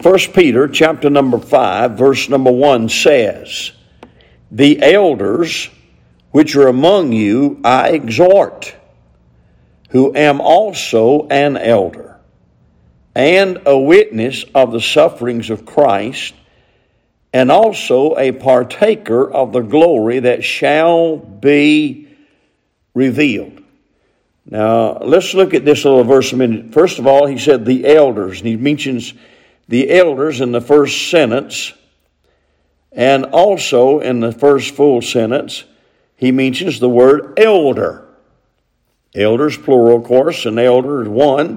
1 Peter chapter number 5, verse number 1 says, "The elders which are among you I exhort, who am also an elder, and a witness of the sufferings of Christ, and also a partaker of the glory that shall be revealed." Now, let's look at this little verse a minute. First of all, he said the elders, and he mentions the elders in the first sentence, and also in the first full sentence, he mentions the word elder. Elders, plural, of course, and elder is one.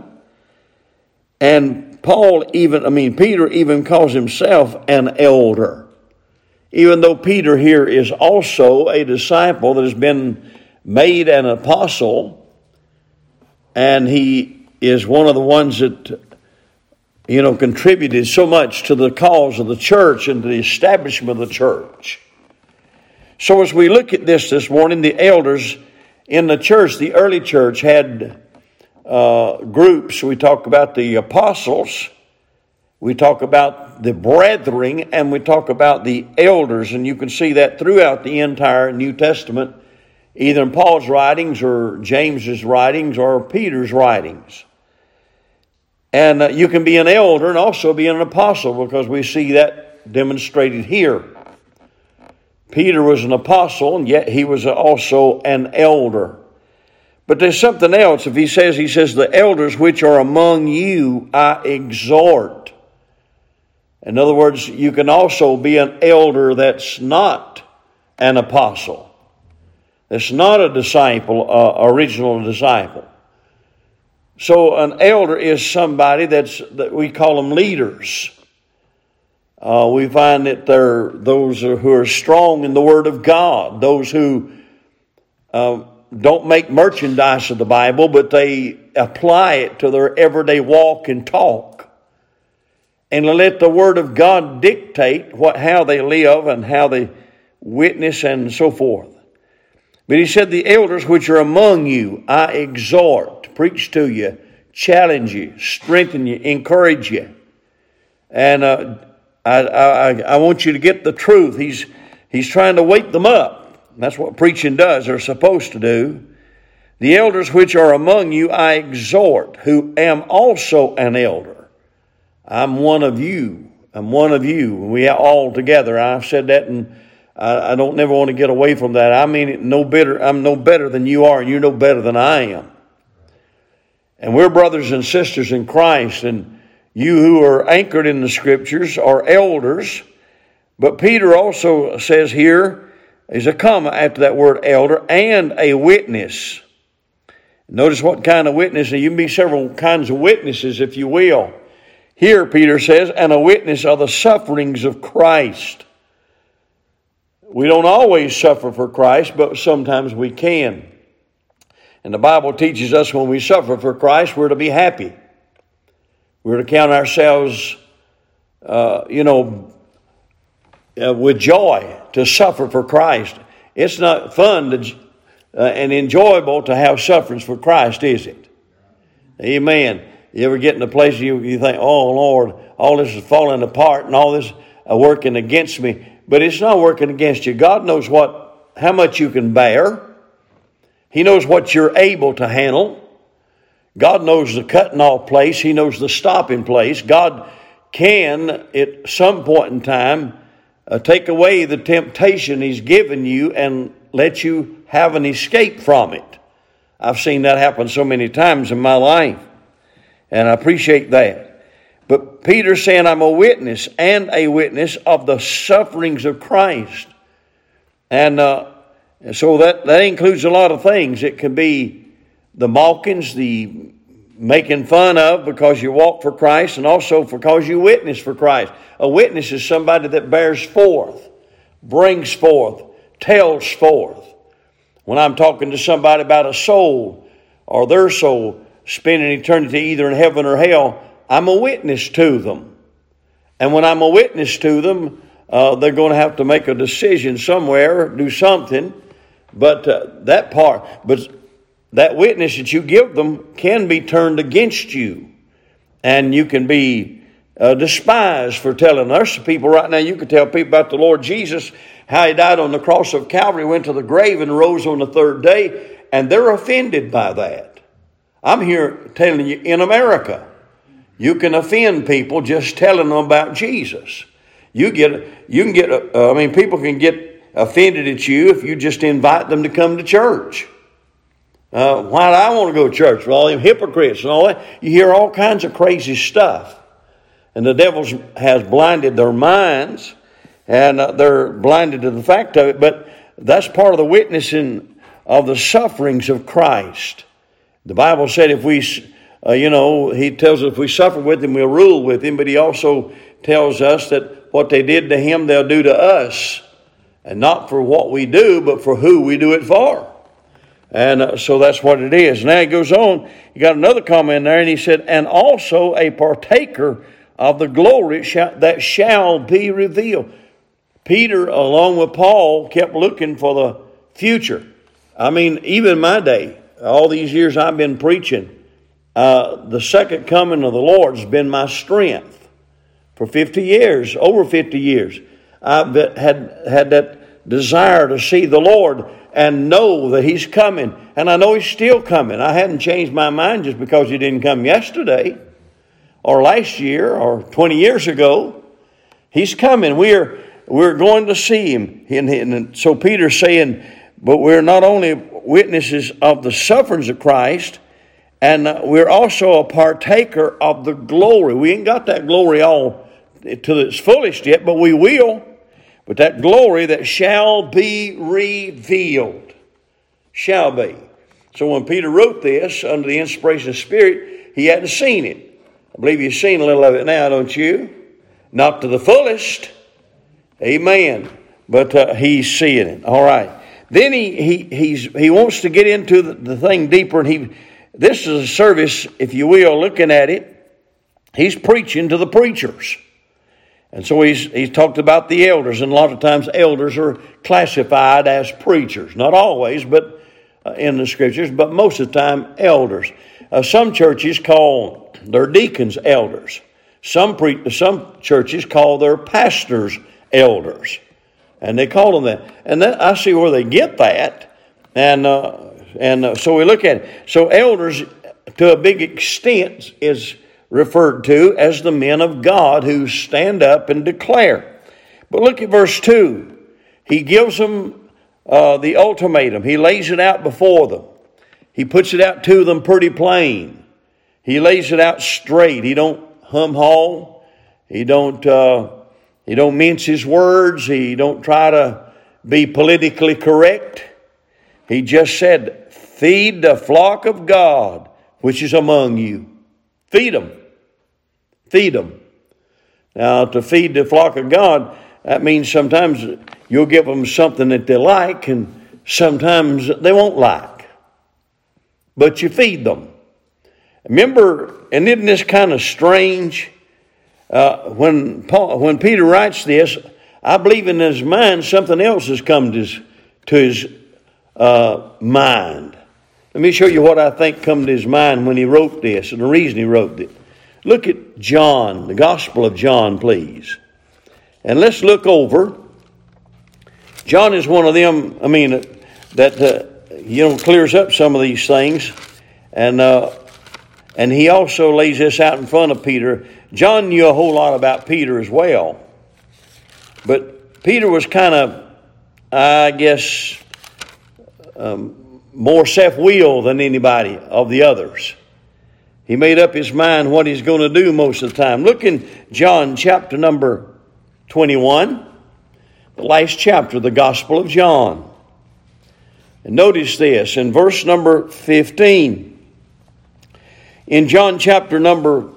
And Peter even calls himself an elder, even though Peter here is also a disciple that has been made an apostle, and he is one of the ones that, contributed so much to the cause of the church and to the establishment of the church. So as we look at this morning, the elders in the church, the early church had groups. We talk about the apostles, we talk about the brethren, and we talk about the elders. And you can see that throughout the entire New Testament, either in Paul's writings or James's writings or Peter's writings. And you can be an elder and also be an apostle, because we see that demonstrated here. Peter was an apostle, and yet he was also an elder. But there's something else. If he says, the elders which are among you, I exhort. In other words, you can also be an elder that's not an apostle. That's not a disciple, original disciple. So an elder is somebody that we call them leaders. We find that they're those who are strong in the Word of God, those who don't make merchandise of the Bible, but they apply it to their everyday walk and talk, and let the Word of God dictate how they live and how they witness and so forth. But he said, the elders which are among you, I exhort, preach to you, challenge you, strengthen you, encourage you. And I want you to get the truth. He's trying to wake them up. That's what preaching does. They're supposed to do. The elders which are among you, I exhort, who am also an elder. I'm one of you. I'm one of you. We are all together. I've said that, and I don't never want to get away from that. I mean it no better. I'm no better than you are, and you're no better than I am. And we're brothers and sisters in Christ, and you who are anchored in the Scriptures are elders. But Peter also says here, there's a comma after that word elder, and a witness. Notice what kind of witness, and you can be several kinds of witnesses, if you will. Here, Peter says, and a witness of the sufferings of Christ. We don't always suffer for Christ, but sometimes we can. And the Bible teaches us when we suffer for Christ, we're to be happy. We're to count ourselves, with joy to suffer for Christ. It's not fun and enjoyable to have sufferings for Christ, is it? Amen. You ever get in a place you think, oh, Lord, all this is falling apart and all this working against me. But it's not working against you. God knows how much you can bear. He knows what you're able to handle. God knows the cutting off place. He knows the stopping place. God can, at some point in time, take away the temptation He's given you and let you have an escape from it. I've seen that happen so many times in my life, and I appreciate that. But Peter's saying, I'm a witness and a witness of the sufferings of Christ. And so that includes a lot of things. It can be the mockings, the making fun of because you walk for Christ, and also because you witness for Christ. A witness is somebody that bears forth, brings forth, tells forth. When I'm talking to somebody about a soul or their soul spending eternity either in heaven or hell, I'm a witness to them. And when I'm a witness to them, they're going to have to make a decision somewhere, do something. But that witness that you give them can be turned against you. And you can be despised for telling us. People right now, you could tell people about the Lord Jesus, how He died on the cross of Calvary, went to the grave and rose on the third day, and they're offended by that. I'm here telling you, in America, you can offend people just telling them about Jesus. People can get offended at you if you just invite them to come to church. Why do I want to go to church? With all them hypocrites and all that. You hear all kinds of crazy stuff. And the devil has blinded their minds, and they're blinded to the fact of it. But that's part of the witnessing of the sufferings of Christ. The Bible said if we, He tells us if we suffer with Him, we'll rule with Him. But He also tells us that what they did to Him, they'll do to us. And not for what we do, but for who we do it for. And so that's what it is. Now he goes on. He got another comment there, and he said, and also a partaker of the glory that shall be revealed. Peter, along with Paul, kept looking for the future. I mean, even my day, all these years I've been preaching, the second coming of the Lord has been my strength. For 50 years, over 50 years, I've had that desire to see the Lord and know that He's coming. And I know He's still coming. I hadn't changed my mind just because He didn't come yesterday or last year or 20 years ago. He's coming. We're going to see Him. And so Peter's saying, but we're not only witnesses of the sufferings of Christ, and we're also a partaker of the glory. We ain't got that glory all to its fullest yet, but we will. But that glory that shall be revealed. Shall be. So when Peter wrote this under the inspiration of the Spirit, he hadn't seen it. I believe you've seen a little of it now, don't you? Not to the fullest. Amen. But he's seeing it. All right. Then he wants to get into the thing deeper. And this is a service, if you will, looking at it. He's preaching to the preachers. And so he's talked about the elders, and a lot of times elders are classified as preachers. Not always, but in the Scriptures, but most of the time elders. Some churches call their deacons elders. Some churches call their pastors elders, and they call them that. And I see where they get that, and so we look at it. So elders, to a big extent, is referred to as the men of God who stand up and declare. But look at verse 2. He gives them the ultimatum. He lays it out before them. He puts it out to them pretty plain. He lays it out straight. He don't hum-haw. He don't mince his words. He don't try to be politically correct. He just said, feed the flock of God, which is among you. Feed them. Feed them. Now, to feed the flock of God, that means sometimes you'll give them something that they like, and sometimes they won't like. But you feed them. Remember, and isn't this kind of strange? When Peter writes this, I believe in his mind something else has come to his mind. Let me show you what I think come to his mind when he wrote this and the reason he wrote it. Look at John, the Gospel of John, please. And let's look over. John is one of them, that clears up some of these things. And he also lays this out in front of Peter. John knew a whole lot about Peter as well. But Peter was kind of, I guess, more self-willed than anybody of the others. He made up his mind what he's going to do most of the time. Look in John chapter number 21, the last chapter of the Gospel of John. And notice this, in verse number 15. In John chapter number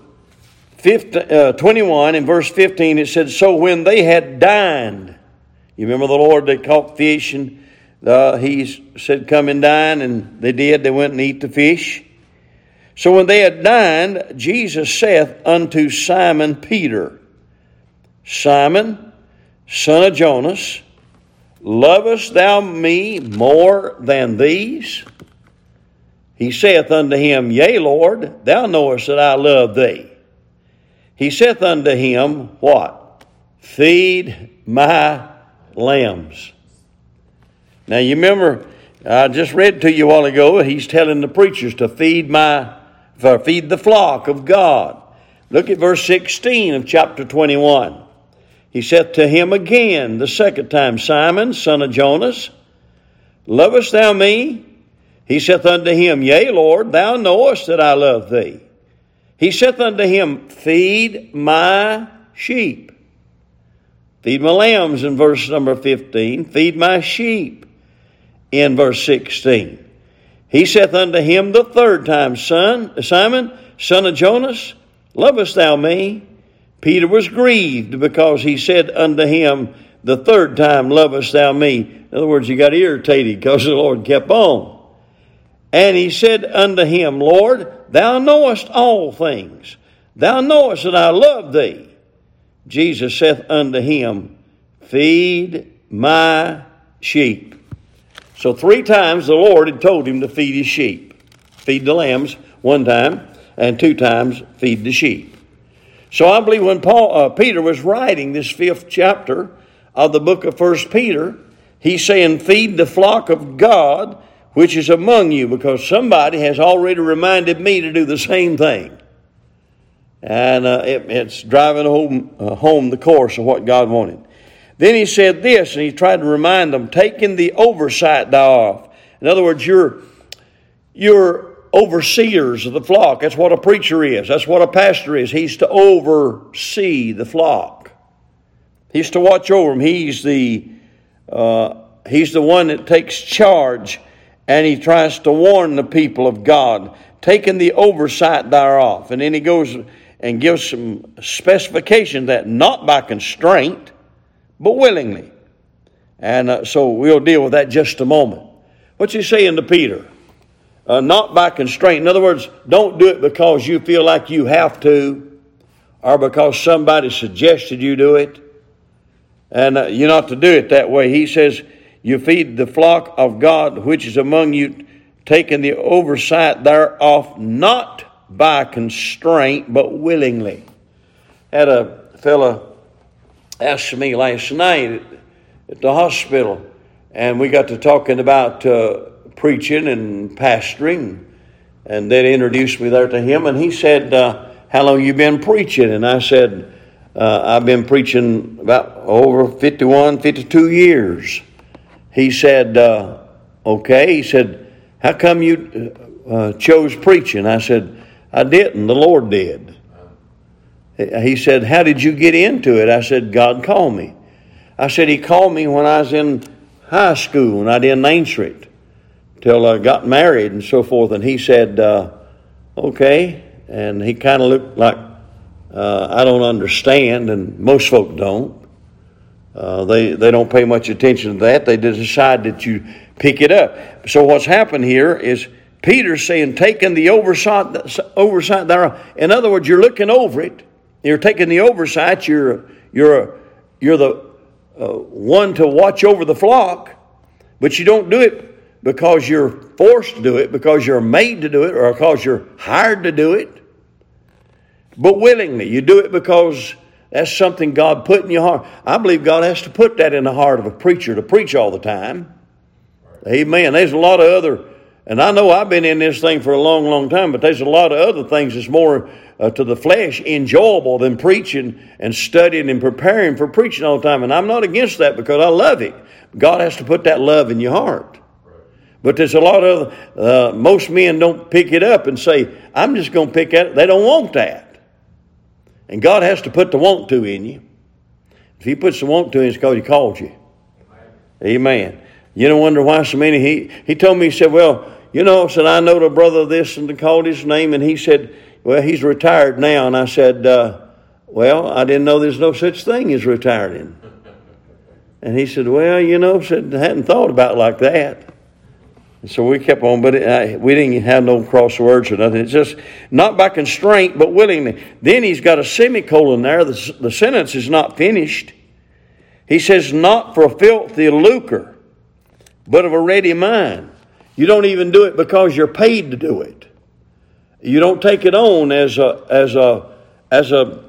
21, in verse 15, it said, so when they had dined, you remember the Lord, they caught fish, and he said, come and dine, and they did. They went and eat the fish. So when they had dined, Jesus saith unto Simon Peter, Simon, son of Jonas, lovest thou me more than these? He saith unto him, Yea, Lord, thou knowest that I love thee. He saith unto him, what? Feed my lambs. Now you remember, I just read to you a while ago, he's telling the preachers to feed the flock of God. Look at verse 16 of chapter 21. He saith to him again the second time, Simon, son of Jonas, lovest thou me? He saith unto him, Yea, Lord, thou knowest that I love thee. He saith unto him, Feed my sheep. Feed my lambs in verse number 15. Feed my sheep in verse 16. He saith unto him the third time, Simon, son of Jonas, lovest thou me? Peter was grieved because he said unto him the third time, lovest thou me? In other words, he got irritated because the Lord kept on. And he said unto him, Lord, thou knowest all things. Thou knowest that I love thee. Jesus saith unto him, Feed my sheep. So 3 times the Lord had told him to feed his sheep. Feed the lambs 1 time, and 2 times feed the sheep. So I believe when Peter was writing this 5th chapter of the book of 1 Peter, he's saying, feed the flock of God which is among you, because somebody has already reminded me to do the same thing. And it's driving home the course of what God wanted. Then he said this, and he tried to remind them, taking the oversight thereof. In other words, you're overseers of the flock. That's what a preacher is. That's what a pastor is. He's to oversee the flock. He's to watch over them. He's the one that takes charge, and he tries to warn the people of God, taking the oversight thereof. And then he goes and gives some specification that not by constraint, but willingly. And so we'll deal with that just a moment. What's he saying to Peter? Not by constraint. In other words, don't do it because you feel like you have to, or because somebody suggested you do it. And you're not to do it that way. He says, you feed the flock of God which is among you, taking the oversight thereof, not by constraint, but willingly. Had a fella asked me last night at the hospital, and we got to talking about preaching and pastoring, and they introduced me there to him, and he said, how long you been preaching? And I said, I've been preaching about over 51, 52 years. He said, okay. He said, how come you chose preaching? I said, I didn't. The Lord did. He said, how did you get into it? I said, God called me. I said, he called me when I was in high school, and I didn't answer it till I got married and so forth. And he said, okay. And he kind of looked like, I don't understand, and most folk don't. They don't pay much attention to that. They decide that you pick it up. So what's happened here is Peter's saying, taking the oversight there. In other words, you're looking over it. You're taking the oversight. You're the one to watch over the flock, but you don't do it because you're forced to do it, because you're made to do it, or because you're hired to do it, but willingly. You do it because that's something God put in your heart. I believe God has to put that in the heart of a preacher to preach all the time. Amen. There's a lot of other, and I know I've been in this thing for a long, long time, but there's a lot of other things that's more to the flesh enjoyable than preaching and studying and preparing for preaching all the time. And I'm not against that because I love it. God has to put that love in your heart. But there's a lot of, most men don't pick it up and say, I'm just going to pick at it. They don't want that. And God has to put the want to in you. If he puts the want to in, it's because he called you. Amen. You don't wonder why so many, he told me, he said, well, said, I know the brother of this, and called his name, and he said, well, he's retired now. And I said, well, I didn't know there's no such thing as retiring. And he said, well, said, I hadn't thought about it like that. And so we kept on, but we didn't have no crosswords or nothing. It's just not by constraint, but willingly. Then he's got a semicolon there. The sentence is not finished. He says, not for filthy lucre, but of a ready mind. You don't even do it because you're paid to do it. You don't take it on as a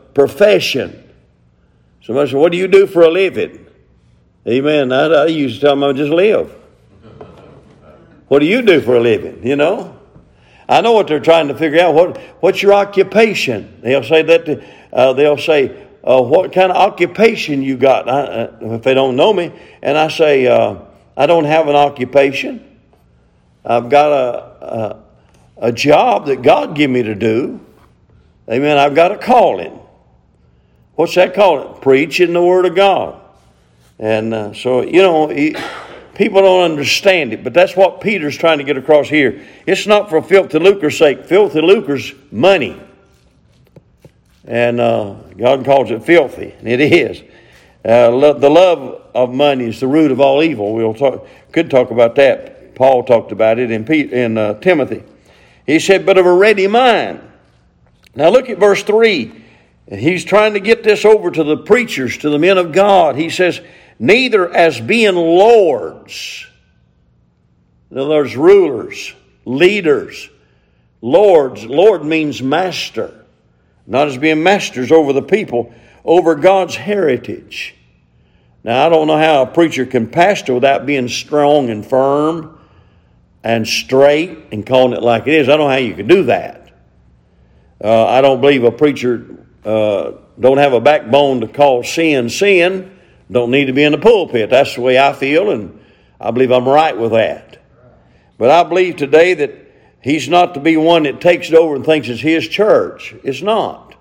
profession. Somebody said, what do you do for a living? Amen. I used to tell them I just live. What do you do for a living? You know? I know what they're trying to figure out. What's your occupation? They'll say that. They'll say, what kind of occupation you got? If they don't know me. And I say, I don't have an occupation. I've got a job that God gave me to do. Amen. I've got a calling. What's that calling? Preaching the Word of God. And so, you know, people don't understand it, but that's what Peter's trying to get across here. It's not for filthy lucre's sake. Filthy lucre's money. And God calls it filthy, and it is. The love of money is the root of all evil. Could talk about that. Paul talked about it in Timothy. He said, but of a ready mind. Now look at verse 3. He's trying to get this over to the preachers, to the men of God. He says, neither as being lords. In other words, rulers, leaders, lords. Lord means master. Not as being masters over the people, over God's heritage. Now, I don't know how a preacher can pastor without being strong and firm and straight and calling it like it is. I don't know how you can do that. I don't believe a preacher don't have a backbone to call sin sin. Don't need to be in the pulpit. That's the way I feel, and I believe I'm right with that. But I believe today that he's not to be one that takes it over and thinks it's his church. It's not.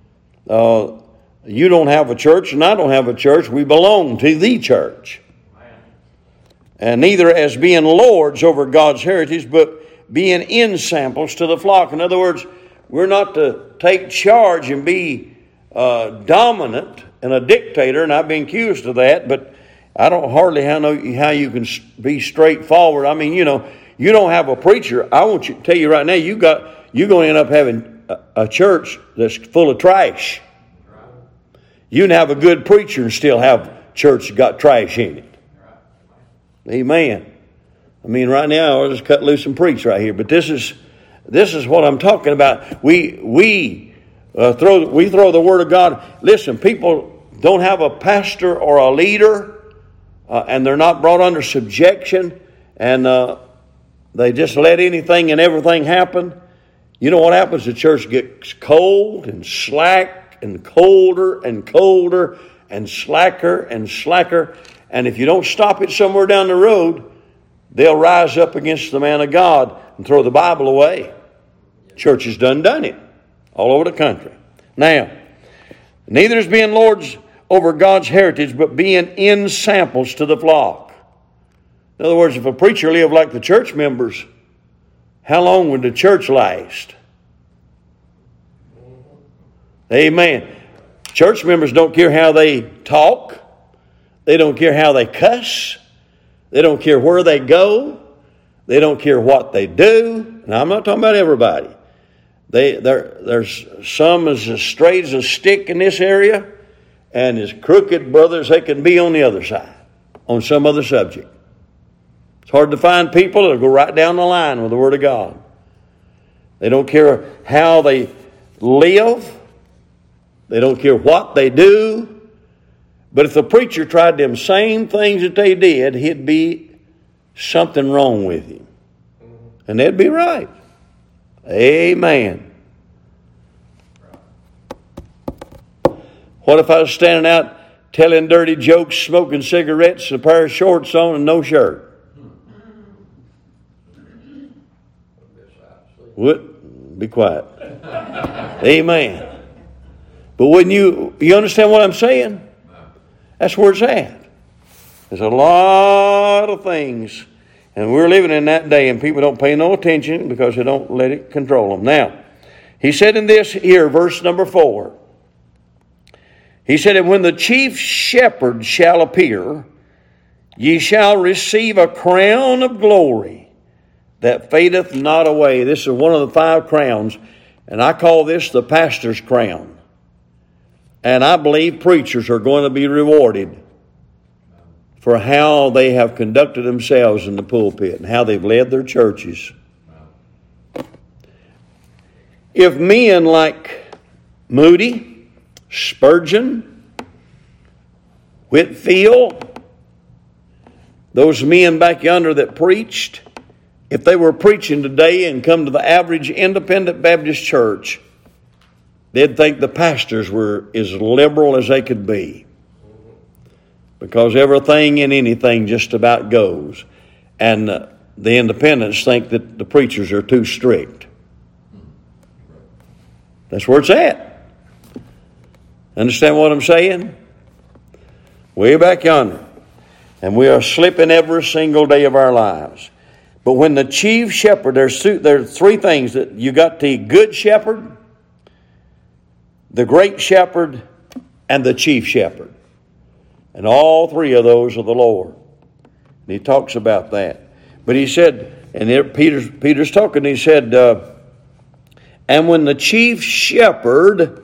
You don't have a church, and I don't have a church. We belong to the church. And neither as being lords over God's heritage, but being ensamples to the flock. In other words, we're not to take charge and be dominant and a dictator, and I've been accused of that, but I don't hardly know how you can be straightforward. I mean, you know, you don't have a preacher. I want to tell you right now, you're going to end up having a church that's full of trash. You can have a good preacher and still have church that got trash in it. Amen. I mean, right now, I'll just cut loose and preach right here, but this is what I'm talking about. We throw the Word of God. Listen, people don't have a pastor or a leader, and they're not brought under subjection, and they just let anything and everything happen. You know what happens? The church gets cold and slack and colder and colder and slacker, and if you don't stop it somewhere down the road, they'll rise up against the man of God and throw the Bible away. Church has done it all over the country. Now, neither is being lords over God's heritage, but being ensamples to the flock. In other words, if a preacher lived like the church members, how long would the church last? Amen. Church members don't care how they talk. They don't care how they cuss. They don't care where they go. They don't care what they do. Now, I'm not talking about everybody. There's some as straight as a stick in this area, and as crooked brothers they can be on the other side, on some other subject. It's hard to find people that'll go right down the line with the Word of God. They don't care how they live. They don't care what they do. But if the preacher tried them same things that they did, he'd be something wrong with him. And they'd be right. Amen. What if I was standing out telling dirty jokes, smoking cigarettes, a pair of shorts on and no shirt? What? Be quiet. Amen. But when you understand what I'm saying? That's where it's at. There's a lot of things. And we're living in that day, and people don't pay no attention because they don't let it control them. Now, he said in this here, verse number 4, he said, and when the chief shepherd shall appear, ye shall receive a crown of glory that fadeth not away. This is one of the 5 crowns, and I call this the pastor's crown. And I believe preachers are going to be rewarded for how they have conducted themselves in the pulpit and how they've led their churches. If men like Moody, Spurgeon, Whitfield, those men back yonder that preached, if they were preaching today and come to the average independent Baptist church, they'd think the pastors were as liberal as they could be. Because everything and anything just about goes. And the independents think that the preachers are too strict. That's where it's at. Understand what I'm saying? Way back yonder. And we are slipping every single day of our lives. But when the chief shepherd, there are three things that you got: the good shepherd, the great shepherd, and the chief shepherd. And all three of those are the Lord. And he talks about that. But he said, and there Peter's talking, he said, and when the chief shepherd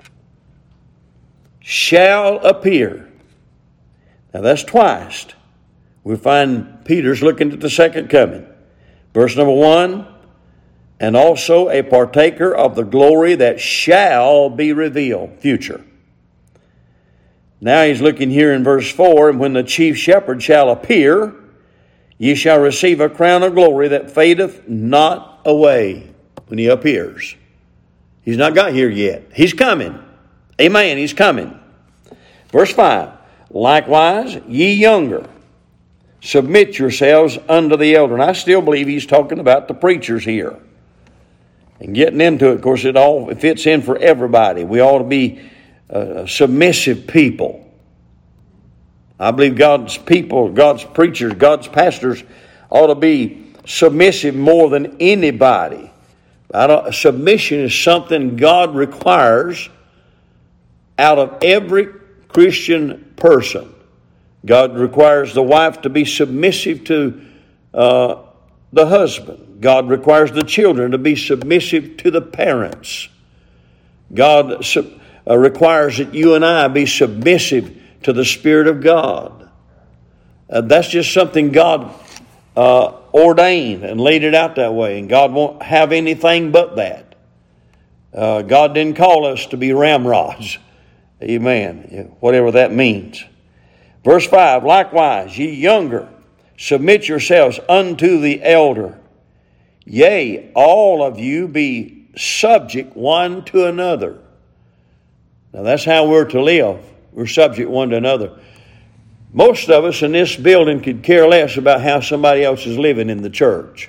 shall appear. Now that's twice. We find Peter's looking at the second coming. Verse number 1, and also a partaker of the glory that shall be revealed, future. Now he's looking here in verse 4, and when the chief shepherd shall appear, ye shall receive a crown of glory that fadeth not away. When he appears. He's not got here yet. He's coming. Amen. He's coming. Verse 5, likewise, ye younger, submit yourselves unto the elder. And I still believe he's talking about the preachers here. And getting into it, of course, it fits in for everybody. We ought to be submissive people. I believe God's people, God's preachers, God's pastors ought to be submissive more than anybody. Submission is something God requires out of every Christian person. God requires the wife to be submissive to the husband. God requires the children to be submissive to the parents. God requires that you and I be submissive to the Spirit of God. That's just something God ordained and laid it out that way. And God won't have anything but that. God didn't call us to be ramrods. Amen. Whatever that means. Verse 5, likewise, ye younger, submit yourselves unto the elder. Yea, all of you be subject one to another. Now that's how we're to live. We're subject one to another. Most of us in this building could care less about how somebody else is living in the church.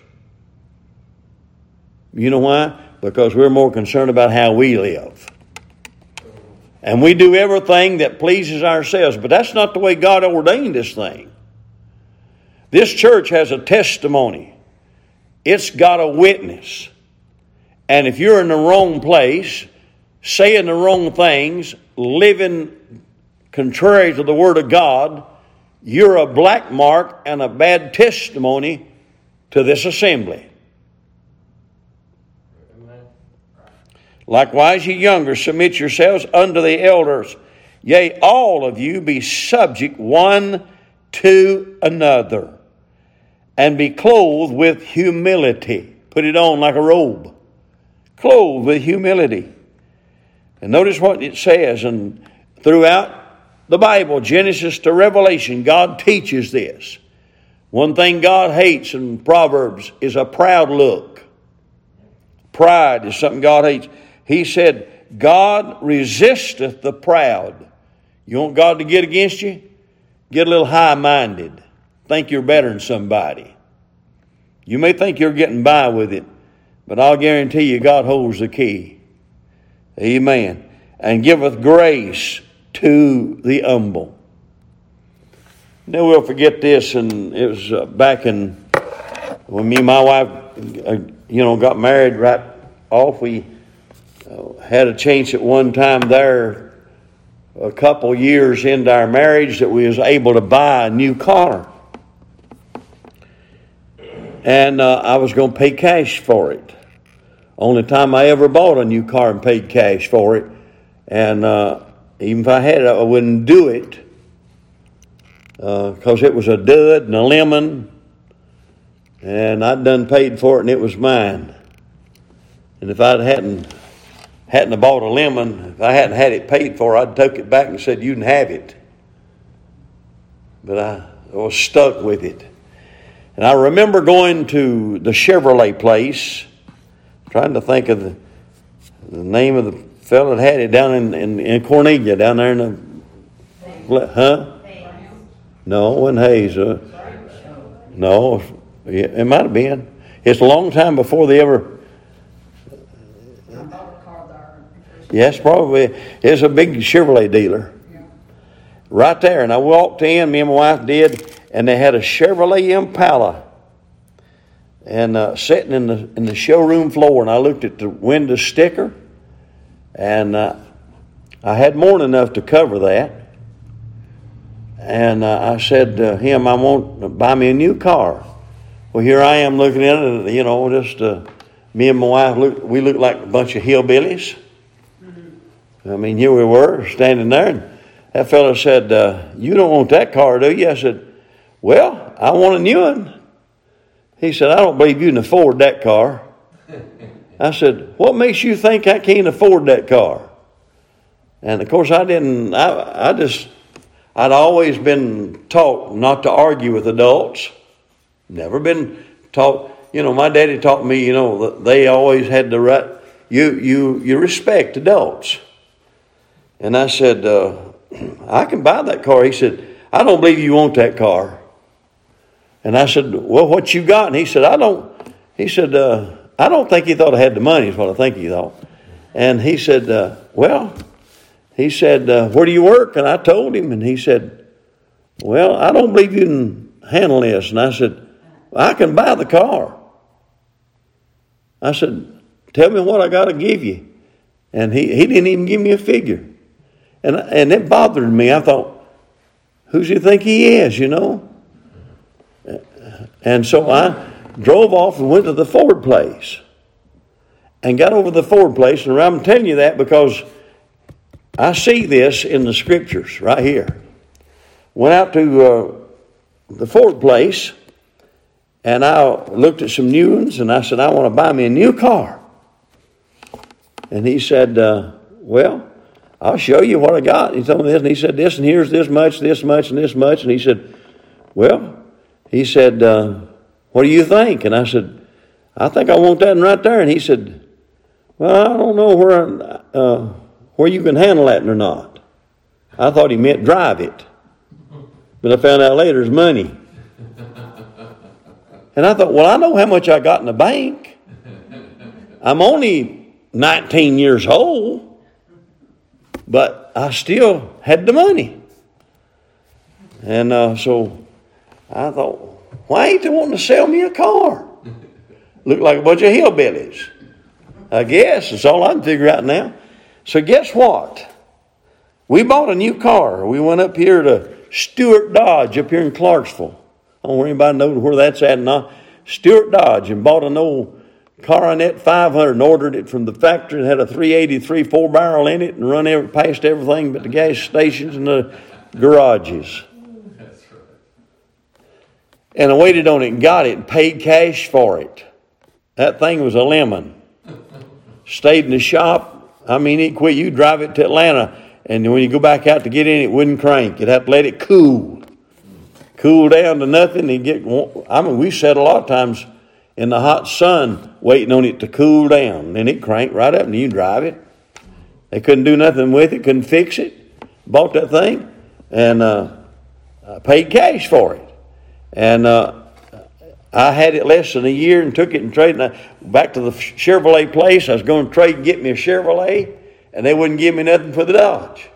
You know why? Because we're more concerned about how we live. And we do everything that pleases ourselves. But that's not the way God ordained this thing. This church has a testimony. It's got a witness. And if you're in the wrong place, saying the wrong things, living contrary to the Word of God, you're a black mark and a bad testimony to this assembly. Likewise, ye younger, submit yourselves unto the elders. Yea, all of you be subject one to another, and be clothed with humility. Put it on like a robe. Clothed with humility. And notice what it says, and throughout the Bible, Genesis to Revelation, God teaches this. One thing God hates in Proverbs is a proud look. Pride is something God hates. He said, God resisteth the proud. You want God to get against you? Get a little high-minded. Think you're better than somebody. You may think you're getting by with it, but I'll guarantee you God holds the key. Amen. And giveth grace to the humble. Never will forget this, and it was back in when me and my wife, got married right off. We had a chance at one time there, a couple years into our marriage, that we was able to buy a new car. And I was going to pay cash for it. Only time I ever bought a new car and paid cash for it. And even if I had it, I wouldn't do it. Because it was a dud and a lemon. And I'd done paid for it and it was mine. And if I hadn't hadn't have bought a lemon, if I hadn't had it paid for, I'd took it back and said, you can have it. But I was stuck with it. And I remember going to the Chevrolet place, trying to think of the name of the fellow that had it down in Cornelia, down there in the... No, it wasn't Hayes. No, it might have been. It's a long time before they ever... Yes, probably. It's a big Chevrolet dealer. Right there. And I walked in, me and my wife did, and they had a Chevrolet Impala. And sitting in the showroom floor, and I looked at the window sticker, and I had more than enough to cover that. And I said to him, I want to buy me a new car. Well, here I am looking at it, just me and my wife, we looked like a bunch of hillbillies. I mean, here we were standing there, and that fellow said, you don't want that car, do you? I said, well, I want a new one. He said, I don't believe you can afford that car. I said, what makes you think I can't afford that car? And of course, I'd always been taught not to argue with adults. Never been taught. My daddy taught me, they always had the right. You respect adults. And I said, I can buy that car. He said, I don't believe you want that car. And I said, well, what you got? And he said, I don't think he thought I had the money is what I think he thought. And he said, where do you work? And I told him, and he said, well, I don't believe you can handle this. And I said, I can buy the car. I said, tell me what I got to give you. And he didn't even give me a figure. And it bothered me. I thought, who does he think he is, And so I drove off and went to the Ford place. And got over to the Ford place. And I'm telling you that because I see this in the scriptures right here. Went out to the Ford place, and I looked at some new ones, and I said, I want to buy me a new car. And he said, well, I'll show you what I got. He told me this, and he said, this, and here's this much, and this much. And he said, what do you think? And I said, I think I want that one right there. And he said, well, I don't know where you can handle that or not. I thought he meant drive it. But I found out later it's money. And I thought, well, I know how much I got in the bank. I'm only 19 years old, but I still had the money. And so I thought, why ain't they wanting to sell me a car? Look like a bunch of hillbillies. I guess that's all I can figure out now. So guess what? We bought a new car. We went up here to Stewart Dodge up here in Clarksville. I don't know if anybody knows where that's at. Not Stewart Dodge, and bought an old Coronet 500 and ordered it from the factory. It had a 383 4-barrel in it and run past everything but the gas stations and the garages. That's right. And I waited on it and got it and paid cash for it. That thing was a lemon. Stayed in the shop. I mean, it quit. You drive it to Atlanta, and when you go back out to get in, it wouldn't crank. You'd have to let it cool down to nothing. We sat a lot of times in the hot sun waiting on it to cool down. Then it cranked right up, and you drive it. They couldn't do nothing with it, couldn't fix it. Bought that thing, and paid cash for it. And I had it less than a year and took it and traded. Back to the Chevrolet place. I was going to trade and get me a Chevrolet, and they wouldn't give me nothing for the Dodge.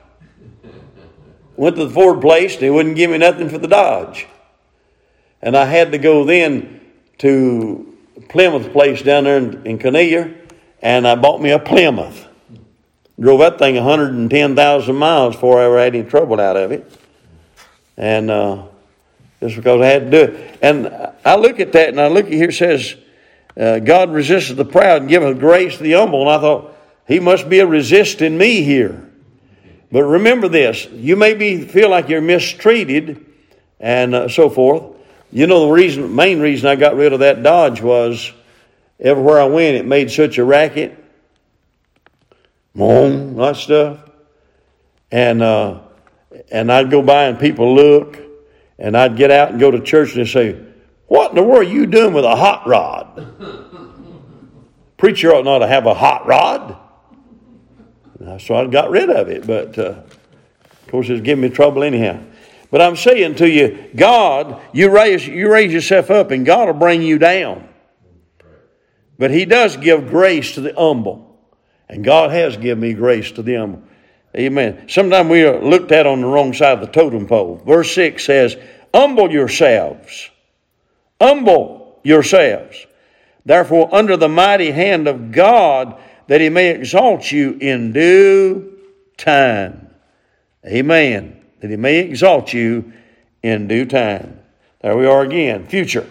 Went to the Ford place, and they wouldn't give me nothing for the Dodge. And I had to go then to Plymouth place down there in Cornelia, and I bought me a Plymouth. Drove that thing 110,000 miles before I ever had any trouble out of it. And just because I had to do it. And I look at that, and I look at here, it says, God resisteth the proud and giveth grace to the humble. And I thought, he must be resisting me here. But remember this, you may feel like you're mistreated and so forth. The main reason I got rid of that Dodge was everywhere I went, it made such a racket. that stuff. And I'd go by and people look, and I'd get out and go to church and they'd say, what in the world are you doing with a hot rod? Preacher ought not to have a hot rod. So I got rid of it, but of course it's giving me trouble anyhow. But I'm saying to you, God, you raise yourself up and God will bring you down. But He does give grace to the humble. And God has given me grace to the humble. Amen. Sometimes we are looked at on the wrong side of the totem pole. Verse 6 says, humble yourselves. Humble yourselves. Therefore, under the mighty hand of God, that He may exalt you in due time. Amen. That He may exalt you in due time. There we are again. Future.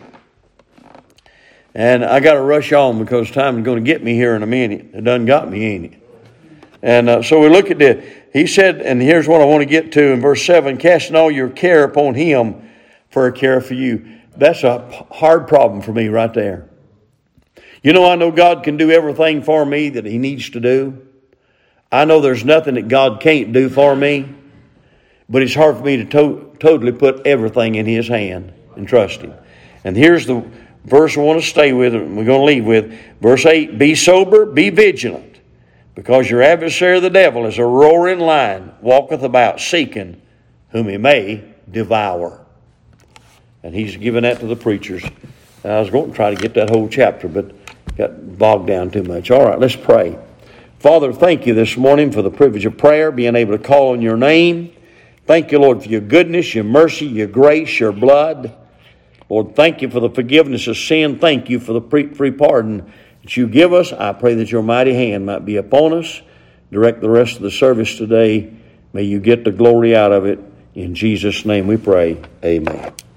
And I got to rush on because time is going to get me here in a minute. It done got me, ain't it? And so we look at this. He said, and here's what I want to get to in verse 7, casting all your care upon Him, for He care for you. That's a hard problem for me right there. You know, I know God can do everything for me that He needs to do. I know there's nothing that God can't do for me. But it's hard for me to totally put everything in His hand and trust Him. And here's the verse I want to stay with and we're going to leave with. Verse 8, be sober, be vigilant, because your adversary the devil is a roaring lion, walketh about seeking whom he may devour. And he's given that to the preachers. And I was going to try to get that whole chapter, but got bogged down too much. All right, let's pray. Father, thank you this morning for the privilege of prayer, being able to call on your name. Thank you, Lord, for your goodness, your mercy, your grace, your blood. Lord, thank you for the forgiveness of sin. Thank you for the free pardon that you give us. I pray that your mighty hand might be upon us. Direct the rest of the service today. May you get the glory out of it. In Jesus' name we pray. Amen.